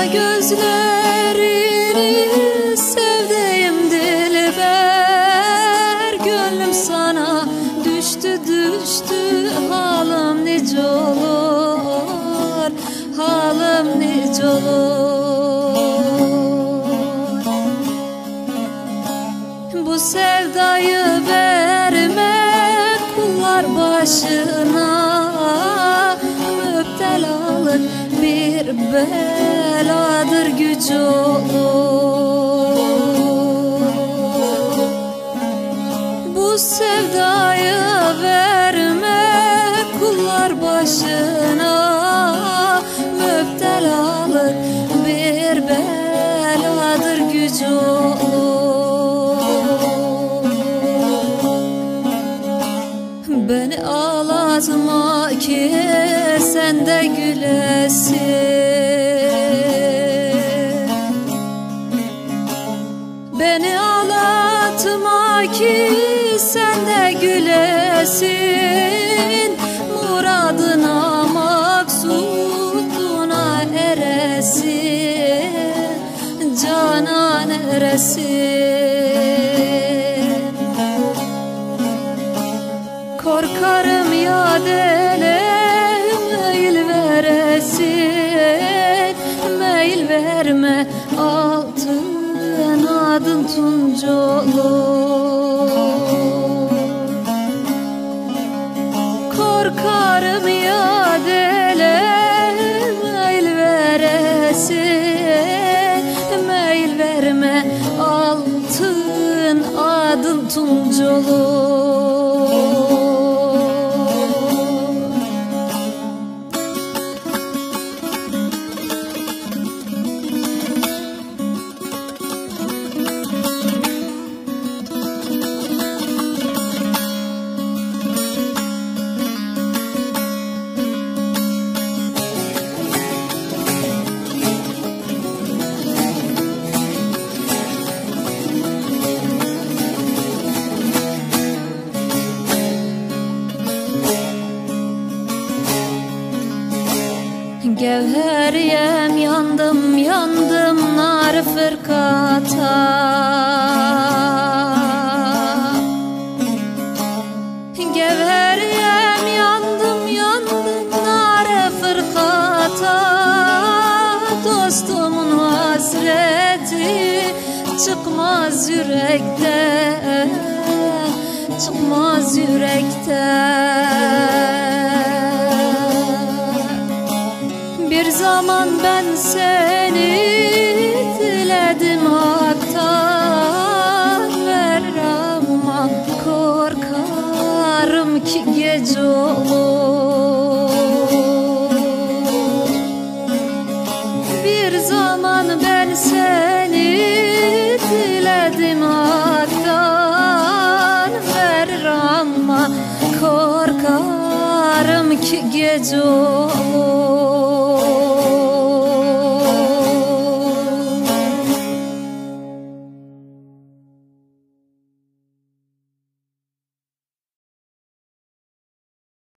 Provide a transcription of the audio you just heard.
gözlerini sevdiğim dilber, gönlüm sana düştü düştü, halim nice olur, halim nice olur. Bu sevdayı verme kullar başına, müptelalık bir beladır güç olur. Bu sevdayı verme kullar başına, müptelalık bir beladır güç olur. Beni ağlatma ki sen de gülesin, beni ağlatma ki sen de gülesin, muradına maksuduna eresin, canan eresin. Korkarım ya dele meyil veresin, meyil verme altın adın tunç olur. Korkarım ya dele meyil veresin, meyil verme altın adın tunç olur. Gevheriyem yandım yandım nar fırkata, gevheriyem yandım yandım nar fırkata, dostumun hasreti çıkmaz yürekten, çıkmaz yürekten. Bir zaman ben seni diledim haktan, veririm ama korkarım ki gece olur. Bir zaman ben seni diledim haktan, veririm ama korkarım ki gece olur.